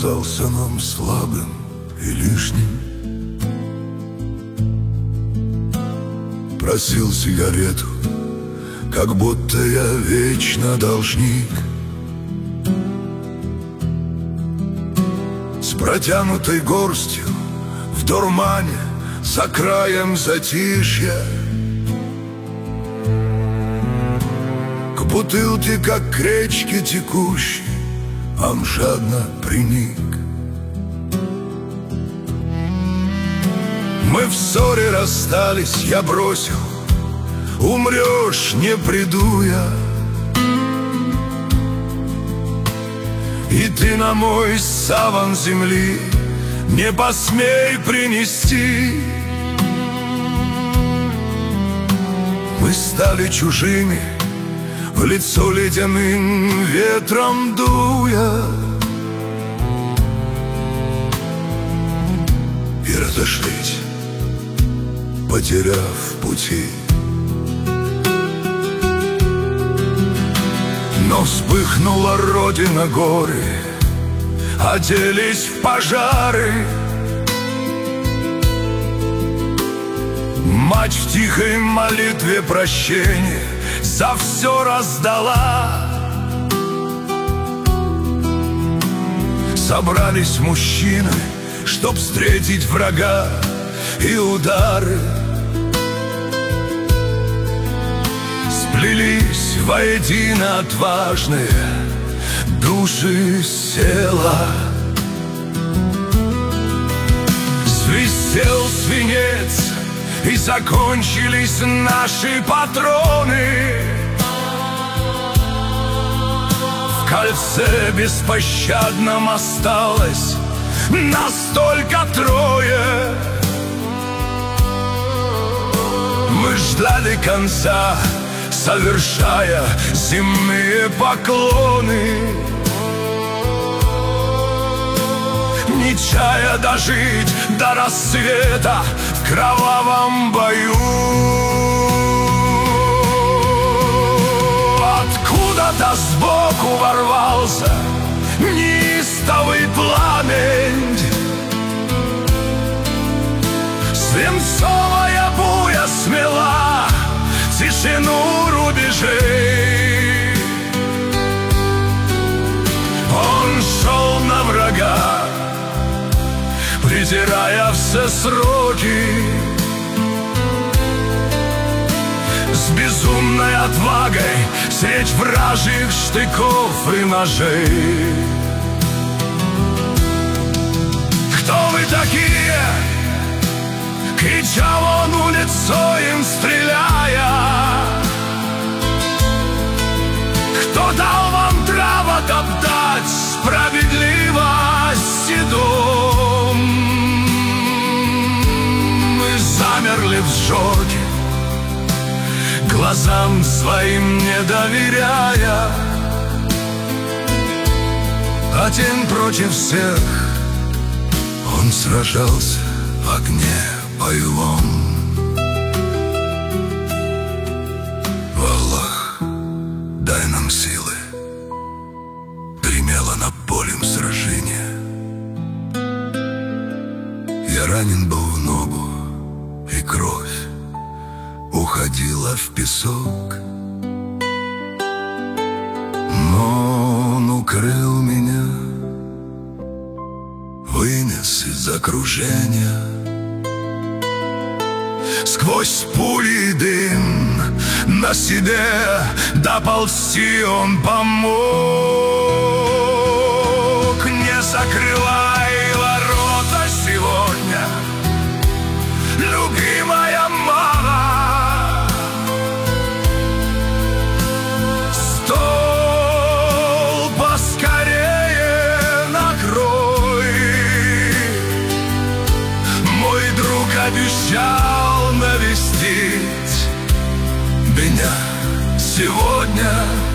казался нам слабым и лишним. Просил сигарету, как будто я вечно должник. С протянутой горстью в дурмане за краем затишья к бутылке, как к речке текущей, он жадно приник. Мы в ссоре расстались, я бросил: умрешь, не приду я. И ты на мой саван земли не посмей принести. Мы стали чужими, в лицо ледяным ветром дуя, и разошлись, потеряв пути. Но вспыхнула родина, горы оделись в пожары. Мать в тихой молитве прощения за все раздала. Собрались мужчины, чтоб встретить врага и удары. Сплелись воедино отважные души села. Свистел свинец, и закончились наши патроны. В кольце беспощадном осталось нас только трое. Мы ждали конца, совершая земные поклоны, не чая дожить до рассвета в кровавом бою. Откуда-то сбоку ворвался неистовый пламень. Свинцовая буя смела тишину рубежей. Он шел на врага, презирая все сроки, с безумной отвагой средь вражьих штыков и ножей. «Кто вы такие?» — кричал он улицой им стреляя. «Кто дал вам право топтать справедливости дом?» Мы замерли в шоке, глазам своим не доверяя. Один против всех он сражался в огне боевом. Аллах, дай нам силы, гремело над полем сражения. Я ранен был в ногу, и кровь уходила в песок, но он укрыл меня, вынес из окружения. Сквозь пули и дым на себе доползти он помог. Не закрывай ворота сегодня, любимая мама. Стол поскорее накрой. Мой друг обещал навестить меня сегодня.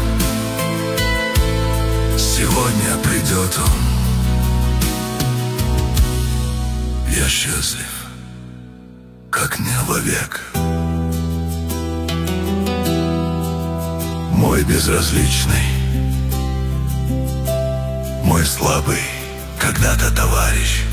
Сегодня придет он. Я счастлив, как не вовек. Мой безразличный, мой слабый когда-то товарищ.